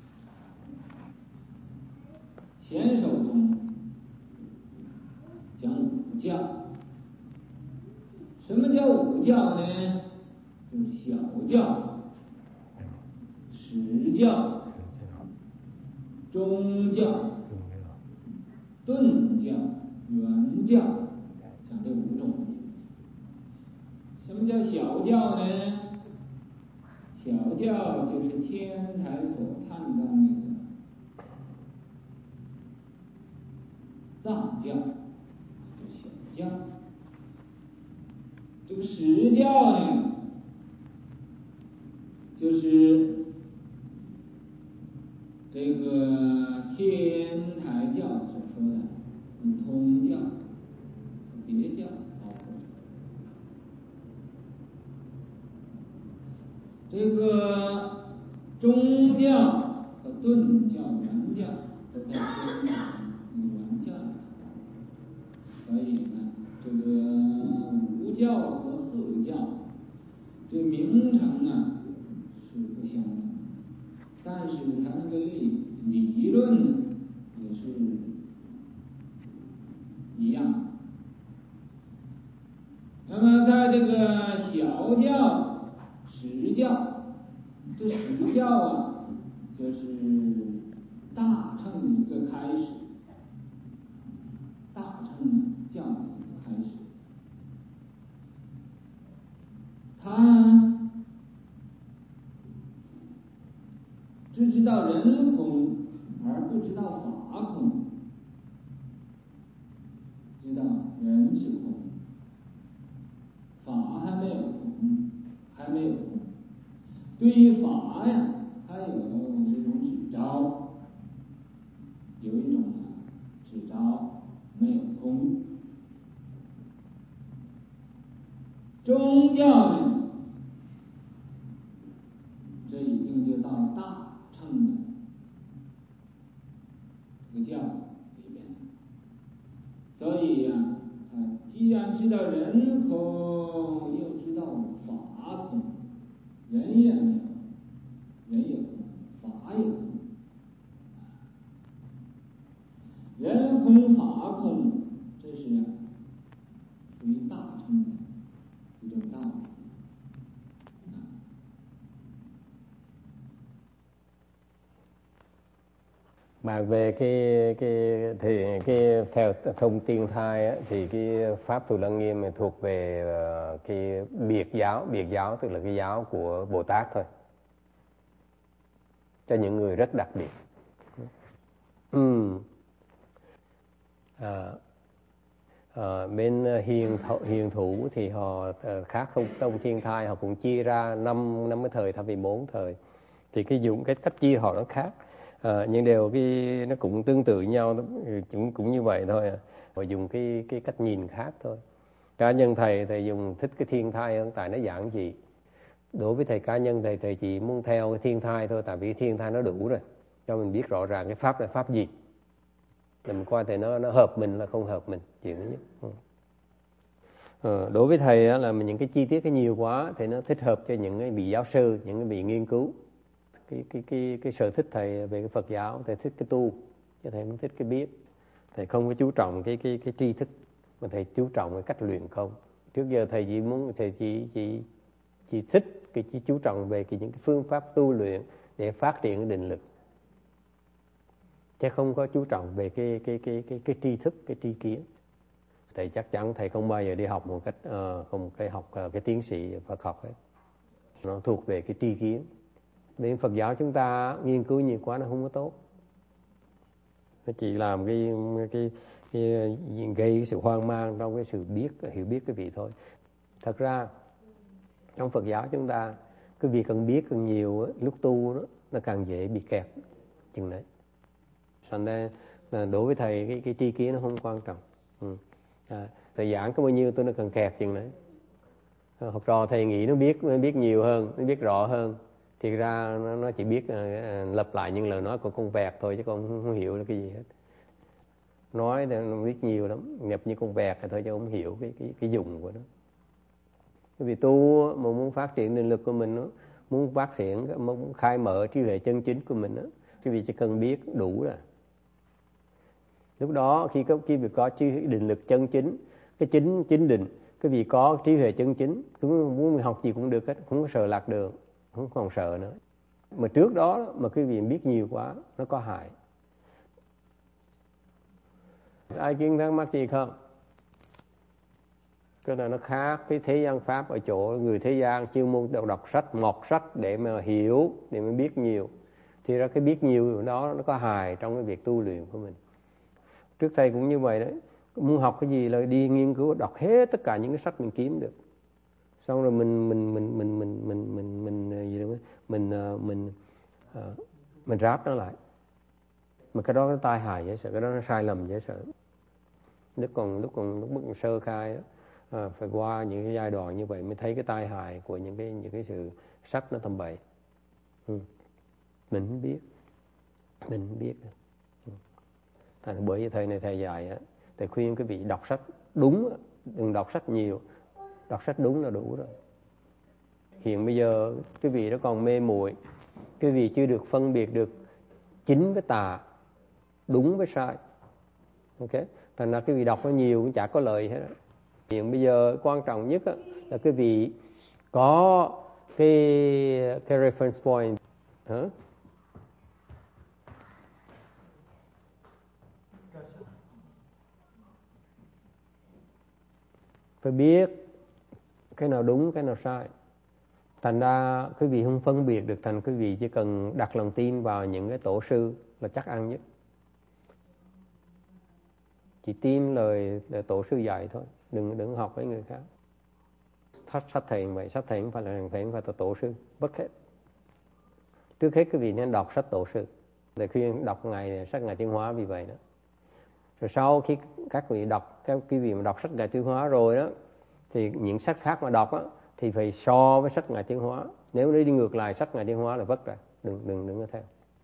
显手中讲五教。什么叫五教呢？就是小教、实教、中教、顿教、圆教，讲这五种。什么叫小教呢？小教就是天台所判断那个藏教，叫小教。这个实教呢，就是这个天台教所说的通教、别教包括这个中教和顿教、圆教都在说圆教，所以呢，这个五教和四教这名称啊是不相同，但是它那个理理论呢也是一样的。那么在这个小教、实教，这实教啊，就是大乘的一个开始，大乘教的一个开始。他只知道人空，而不知道法空。知道人是空，法还没有空，还没有空。对于法呀，它有一种指招，有一种指招没有空。宗教呢，
Mà về cái cái thì cái theo thông tiên thai á, thì cái pháp Thủ Lăng Nghiêm này thuộc về uh, cái biệt giáo, biệt giáo tức là cái giáo của Bồ Tát thôi, cho những người rất đặc biệt. Ừ. À, à, bên hiền th- hiền thủ thì họ khác không trong thiên thai, họ cũng chia ra năm năm cái thời thay vì bốn thời, thì cái dùng cái cách chia họ nó khác. À, nhưng đều cái nó cũng tương tự nhau, cũng cũng như vậy thôi à. Họ dùng cái cái cách nhìn khác thôi. Cá nhân thầy thầy dùng thích cái thiên thai hơn, tại nó giản dị. Đối với thầy cá nhân thầy thầy chỉ muốn theo cái thiên thai thôi, tại vì thiên thai nó đủ rồi, cho mình biết rõ ràng cái pháp là pháp gì, mình coi thầy nó nó hợp mình là không hợp mình, chuyện thứ nhất. Ừ. Ờ, đối với thầy á, là những cái chi tiết cái nhiều quá thì nó thích hợp cho những cái vị giáo sư, những cái vị nghiên cứu. Cái cái cái cái sở thích thầy về cái Phật giáo, thầy thích cái tu, chứ thầy không thích cái biết. Thầy không có chú trọng cái cái cái tri thức, mà thầy chú trọng cái cách luyện công. Trước giờ thầy chỉ muốn thầy chỉ chỉ chỉ thích cái chỉ chú trọng về cái những cái phương pháp tu luyện để phát triển cái định lực, chứ không có chú trọng về cái cái cái cái cái tri thức, cái tri kiến. Thầy chắc chắn thầy không bao giờ đi học một cách uh, không cái học uh, cái tiến sĩ Phật học ấy. Nó thuộc về cái tri kiến. Bên Phật giáo chúng ta nghiên cứu nhiều quá nó không có tốt, nó chỉ làm cái cái, cái gây sự hoang mang trong cái sự biết hiểu biết cái vị thôi. Thật ra trong Phật giáo chúng ta cái việc cần biết càng nhiều, lúc tu đó, nó càng dễ bị kẹt chừng đấy. Thành ra đối với thầy cái cái tri kiến nó không quan trọng. Ừ. À, thầy giảng có bao nhiêu tôi nó cần kẹt chừng đấy. Học trò thầy nghĩ nó biết nó biết nhiều hơn, nó biết rõ hơn, thì ra nó, nó chỉ biết uh, lặp lại những lời nói của con vẹt thôi, chứ con không, không hiểu là cái gì hết. Nói thì nó biết nhiều lắm, nhập như con vẹt thôi, chứ không hiểu cái cái cái dùng của nó. Vì tu mà muốn phát triển định lực của mình đó, muốn phát triển, muốn khai mở trí huệ chân chính của mình đó, cái vị chỉ cần biết đủ rồi. Lúc đó khi có khi việc có trí định lực chân chính, cái chính chính định, cái vị có trí huệ chân chính, cũng muốn mình học gì cũng được hết, không có sợ lạc đường, không còn sợ nữa. Mà trước đó mà cái vị biết nhiều quá nó có hại. Ai kiến thắc mắc gì không? Cái này nó khác cái thế gian pháp ở chỗ người thế gian chuyên môn đọc sách, mọt sách để mà hiểu, để mà biết nhiều. Thì ra cái biết nhiều đó nó có hại trong cái việc tu luyện của mình. Trước thầy cũng như vậy đấy, muốn học cái gì là đi nghiên cứu, đọc hết tất cả những cái sách mình kiếm được, xong rồi mình mình mình mình mình mình mình mình gì đó mình mình uh, mình ráp nó lại. Mà cái đó nó tai hại dễ sợ, cái đó nó sai lầm dễ sợ. Lúc còn lúc còn lúc còn sơ khai đó, à, phải qua những cái giai đoạn như vậy mới thấy cái tai hại của những cái những cái sự sách nó tầm bậy. Ừ. Mình không biết, mình không biết. Ừ. Thành bởi vì thầy này thầy dạy á, thầy khuyên cái vị đọc sách đúng, đừng đọc sách nhiều, đọc sách đúng là đủ rồi. Hiện bây giờ cái vị đó còn mê muội, cái vị chưa được phân biệt được chính với tà, đúng với sai. Ok, thành ra cái vị đọc nó nhiều cũng chả có lợi hết. Hiện bây giờ quan trọng nhất là cái vị có cái cái reference point. Hả? Phải biết cái nào đúng, cái nào sai. Thành ra quý vị không phân biệt được, thành quý vị chỉ cần đặt lòng tin vào những cái tổ sư là chắc ăn nhất. Chỉ tin lời, lời tổ sư dạy thôi, đừng đừng học với người khác. Sách sách thầy vậy, sách thầy không phải là thằng thầy, không phải là tổ sư, bất hết. Trước hết quý vị nên đọc sách tổ sư. Để khuyên đọc ngày sách Ngài Tiến Hóa vì vậy đó. Rồi sau khi các vị đọc, các quý vị mà đọc sách Ngài Tiến Hóa rồi đó, thì những sách khác mà đọc á, thì phải so với sách Ngài Tiến Hóa. Nếu đi ngược lại sách Ngài Tiến Hóa là vất rồi, đừng đừng đừng có theo.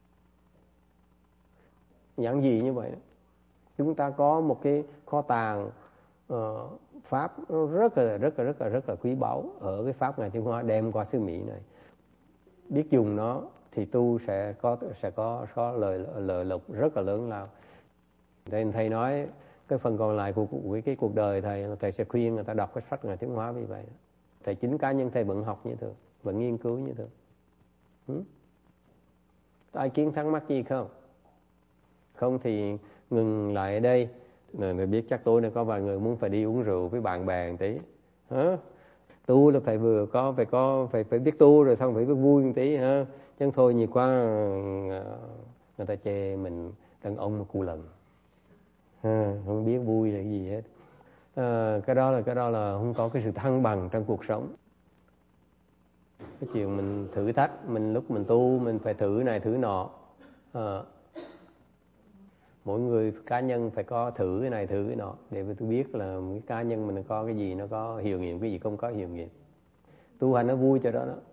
Giảng gì như vậy đó. Chúng ta có một cái kho tàng uh, pháp rất là rất là rất là rất là quý báu ở cái pháp Ngài Tiến Hóa đem qua xứ Mỹ này. Biết dùng nó thì tu sẽ có sẽ có có lợi lợi lộc rất là lớn lao. Thầy thầy nói cái phần còn lại của, của cái cuộc đời thầy, thầy sẽ khuyên người ta đọc cái sách Ngài Tiến Hóa vì vậy. Thầy chính cá nhân thầy vẫn học như thường, vẫn nghiên cứu như thường. Hmm? Ai kiến thắc mắc gì không? Không thì ngừng lại ở đây. Người biết chắc tối nay có vài người muốn phải đi uống rượu với bạn bè một tí. Hả? Tu là phải vừa có phải có phải phải biết tu rồi xong phải biết vui một tí ha. Chứ thôi nhiều quá người ta chê mình đàn ông mà cu lần. À, không biết vui là cái gì hết. À, cái đó là cái đó là không có cái sự thăng bằng trong cuộc sống. Cái chuyện mình thử thách, mình lúc mình tu mình phải thử này thử nọ. À, mỗi người cá nhân phải có thử cái này thử cái nọ để tôi biết là cái cá nhân mình có cái gì nó có hiệu nghiệm, cái gì không có hiệu nghiệm. Tu hành nó vui cho đó đó.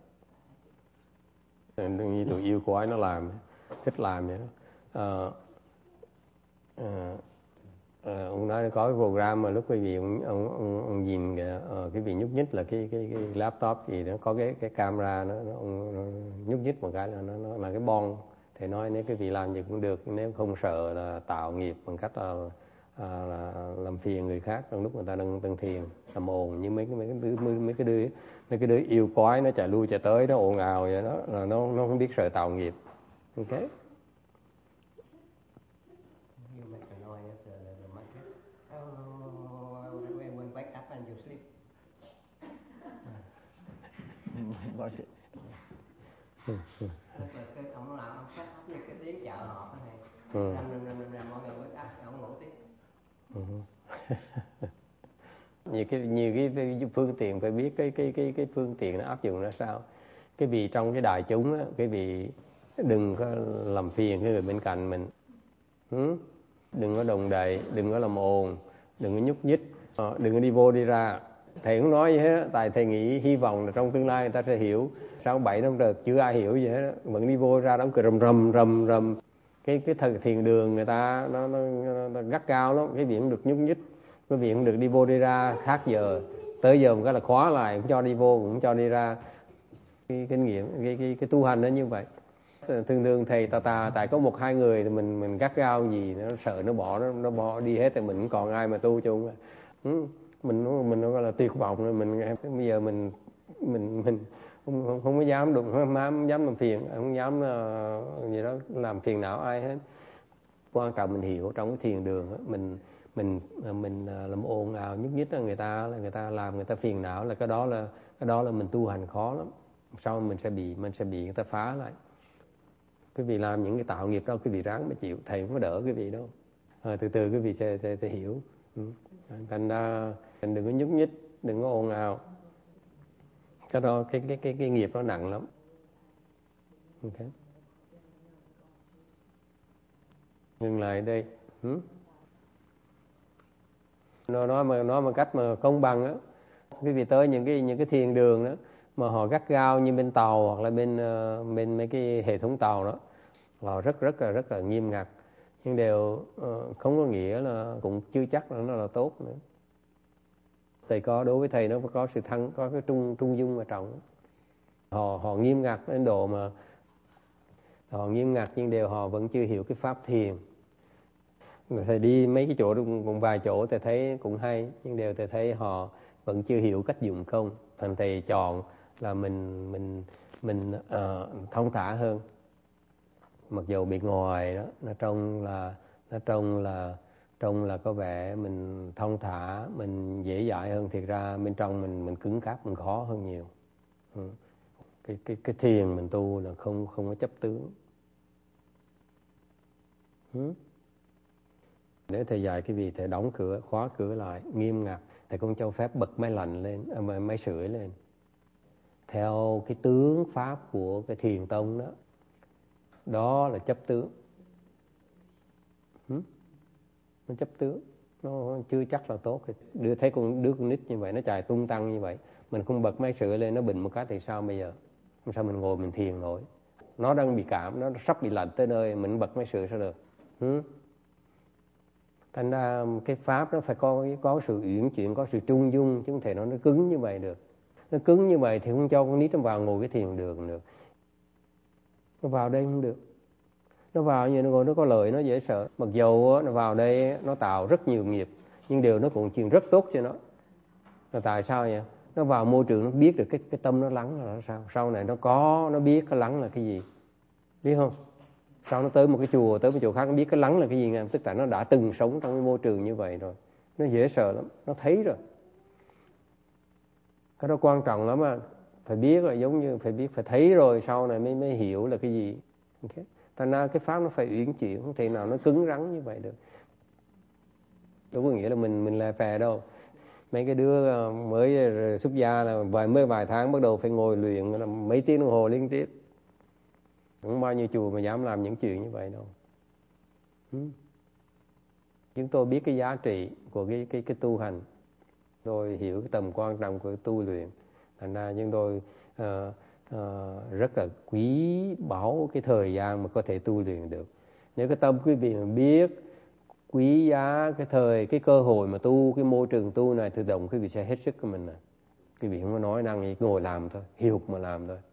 Như tụi yêu quái nó làm, thích làm vậy đó. À, à, à, ông nói có cái program mà lúc quý vị ông, ông, ông, ông nhìn kìa, à, cái vị nhúc nhích là cái cái cái laptop gì đó có cái cái camera nó, nó, ông, nó nhúc nhích một cái là nó, nó là cái bon. Thì nói nếu cái vị làm gì cũng được, nếu không sợ là tạo nghiệp bằng cách là, à, là làm phiền người khác trong lúc người ta đang tăng thiền, làm ồn như mấy cái mấy cái đứa mấy cái đứa mấy cái đứa yêu quái nó chạy lui chạy tới nó ồn ào vậy đó, là nó nó không biết sợ tạo nghiệp. Ok.
Cái ông làm ông set up như cái tiếng chợ họp này, rầm rầm rầm rầm mọi người mới up, ông ngủ tiếp.
Nhiều cái nhiều cái, cái phương tiện phải biết cái cái cái cái phương tiện nó áp dụng ra sao. Cái vì trong cái đại chúng á, cái vì đừng có làm phiền cái người bên cạnh mình. Ừ? Đừng có đồng đậy, đừng có làm ồn, đừng có nhúc nhích, đừng có đi vô đi ra. Thầy không nói gì hết, tại thầy nghĩ hy vọng là trong tương lai người ta sẽ hiểu. Sau bảy năm rồi chưa ai hiểu gì hết, vẫn đi vô ra đóng cửa rầm rầm rầm rầm. Cái cái thời thiền đường người ta nó, nó, nó, nó gắt cao lắm, cái việc không được nhúc nhích, cái việc không được đi vô đi ra khác giờ. Tới giờ một cái là khóa lại, cũng cho đi vô, cũng cho đi ra. Cái kinh nghiệm, cái, cái, cái tu hành nó như vậy. Thường thường thầy tà tà, tại có một hai người thì mình mình gắt gao gì, nó sợ nó bỏ nó, nó bỏ đi hết thì mình cũng còn ai mà tu chung. Ừ, mình mình nó gọi là tuyệt vọng rồi, mình bây giờ mình mình mình không không, không có dám đụng, không, không dám làm phiền, không dám uh, gì đó làm phiền não ai hết. Quan trọng mình hiểu trong cái thiền đường đó, mình mình mình làm ồn ào nhúc nhích là người ta là người ta làm người ta phiền não, là cái đó là cái đó là mình tu hành khó lắm. Sau mình sẽ bị mình sẽ bị người ta phá lại. Quý vị làm những cái tạo nghiệp đó, quý vị ráng mà chịu, thầy không có đỡ quý vị đâu. À, từ từ quý vị sẽ, sẽ, sẽ hiểu. Ừ. Thành ra đừng có nhúc nhích, đừng có ồn ào. Cái đó cái cái cái cái nghiệp nó nặng lắm. Ok. Ngừng lại đây. Ừ. Nó nói mà nói một cách mà công bằng á. Quý vị tới những cái những cái thiền đường đó mà họ gắt gao như bên tàu hoặc là bên uh, bên mấy cái hệ thống tàu đó, họ rất rất là rất là nghiêm ngặt, nhưng đều uh, không có nghĩa là cũng chưa chắc là nó là tốt nữa. Thầy có đối với thầy nó có sự thăng, có cái trung trung dung ở trong. Họ họ nghiêm ngặt đến độ mà họ nghiêm ngặt nhưng đều họ vẫn chưa hiểu cái pháp thiền. Thầy đi mấy cái chỗ cũng vài chỗ thầy thấy cũng hay, nhưng đều thầy thấy họ vẫn chưa hiểu cách dụng công. Thành thầy chọn là mình mình mình uh, thông thả hơn. Mặc dù bên ngoài đó nó trông là nó trông là trông là có vẻ mình thông thả, mình dễ dãi hơn, thiệt ra bên trong mình mình cứng cáp, mình khó hơn nhiều. Ừ. Cái cái cái thiền mình tu là không không có chấp tướng. Ừ. Nếu thầy dạy cái gì thầy đóng cửa, khóa cửa lại nghiêm ngặt, thầy không cho phép bật máy lạnh lên, à, máy sưởi lên. Theo cái tướng pháp của cái thiền tông đó, đó là chấp tướng. Ừ? Nó chấp tướng, nó chưa chắc là tốt. Đưa thấy con đứa con nít như vậy, nó chạy tung tăng như vậy, mình không bật máy sưởi lên, nó bình một cái thì sao bây giờ? Sao mình ngồi mình thiền nổi? Nó đang bị cảm, nó sắp bị lạnh tới nơi, mình bật máy sưởi sao được? Ừ? Thành ra cái pháp nó phải có có sự uyển chuyển, có sự trung dung, chứ không thể nó nó cứng như vậy được. Nó cứng như vậy thì không cho con nít nó vào ngồi cái thiền đường được. Nó vào đây không được. Nó vào như nó ngồi nó có lợi, nó dễ sợ. Mặc dù nó vào đây nó tạo rất nhiều nghiệp, nhưng điều nó cũng chuyện rất tốt cho nó. Là tại sao vậy? Nó vào môi trường nó biết được cái cái tâm nó lắng là sao. Sau này nó có nó biết cái lắng là cái gì, biết không? Sau nó tới một cái chùa, tới một chỗ khác nó biết cái lắng là cái gì nghe, tức là nó đã từng sống trong cái môi trường như vậy rồi, nó dễ sợ lắm, nó thấy rồi. Cái đó quan trọng lắm mà, phải biết rồi, giống như phải biết, phải thấy rồi sau này mới mới hiểu là cái gì. Okay. Thành ra cái pháp nó phải uyển chuyển, không thể nào nó cứng rắn như vậy được. Đâu có nghĩa là mình mình là phè đâu. Mấy cái đứa mới xuất gia là vài mới vài tháng bắt đầu phải ngồi luyện là mấy tiếng đồng hồ liên tiếp. Không bao nhiêu chùa mà dám làm những chuyện như vậy đâu. Hmm. Chúng tôi biết cái giá trị của cái cái cái tu hành, tôi hiểu cái tầm quan trọng của tu luyện, thành ra chúng tôi uh, uh, rất là quý báu cái thời gian mà có thể tu luyện được. Nếu cái tâm quý vị mà biết quý giá cái thời, cái cơ hội mà tu, cái môi trường tu này, tự động quý vị sẽ hết sức của mình này. Quý vị không có nói năng gì, ngồi làm thôi, hiểu mà làm thôi.